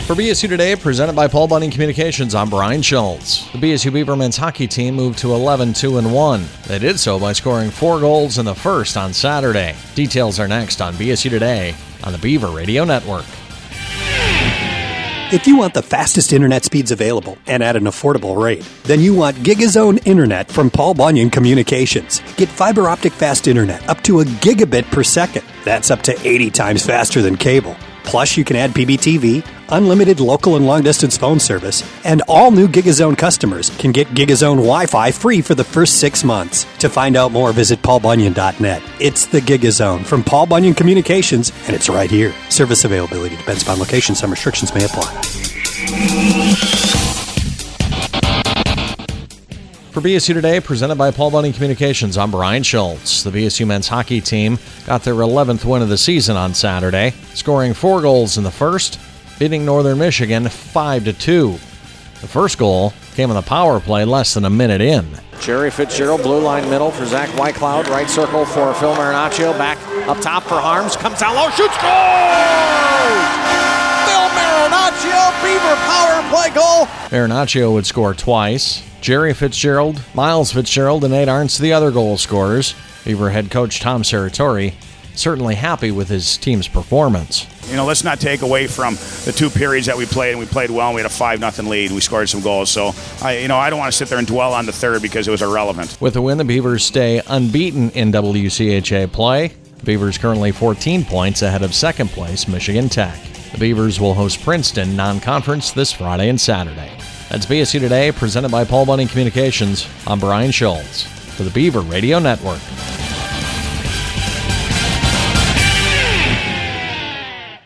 For BSU Today, presented by Paul Bunyan Communications, I'm Brian Schultz. The BSU Beaver men's hockey team moved to 11-2-1. They did so by scoring 4 goals in the first on Saturday. Details are next on BSU Today on the Beaver Radio Network. If you want the fastest internet speeds available and at an affordable rate, then you want GigaZone Internet from Paul Bunyan Communications. Get fiber optic fast internet up to a gigabit per second. That's up to 80 times faster than cable. Plus, you can add PBTV, unlimited local and long-distance phone service, and all new GigaZone customers can get GigaZone Wi-Fi free for the first 6 months. To find out more, visit paulbunyan.net. It's the GigaZone from Paul Bunyan Communications, and it's right here. Service availability depends upon location. Some restrictions may apply. For BSU Today, presented by Paul Bunyan Communications, I'm Brian Schultz. The BSU men's hockey team got their 11th win of the season on Saturday, scoring 4 goals in the first, beating Northern Michigan 5-2. The first goal came on the power play less than a minute in. Jerry Fitzgerald, blue line middle for Zach Whitecloud, right circle for Phil Marinaccio, back up top for Harms, comes down low, shoots, scores! Phil Marinaccio, Beaver power play goal! Marinaccio would score twice. Jerry Fitzgerald, Miles Fitzgerald, and Nate Arntz, the other goal scorers. Beaver head coach Tom Serratori certainly happy with his team's performance. You know, let's not take away from the 2 periods that we played, and we played well, and we had a 5-0 lead, and we scored some goals. So, I don't want to sit there and dwell on the third because it was irrelevant. With the win, the Beavers stay unbeaten in WCHA play. The Beavers currently 14 points ahead of second place Michigan Tech. The Beavers will host Princeton non-conference this Friday and Saturday. That's BSU Today, presented by Paul Bunyan Communications. I'm Brian Schultz for the Beaver Radio Network.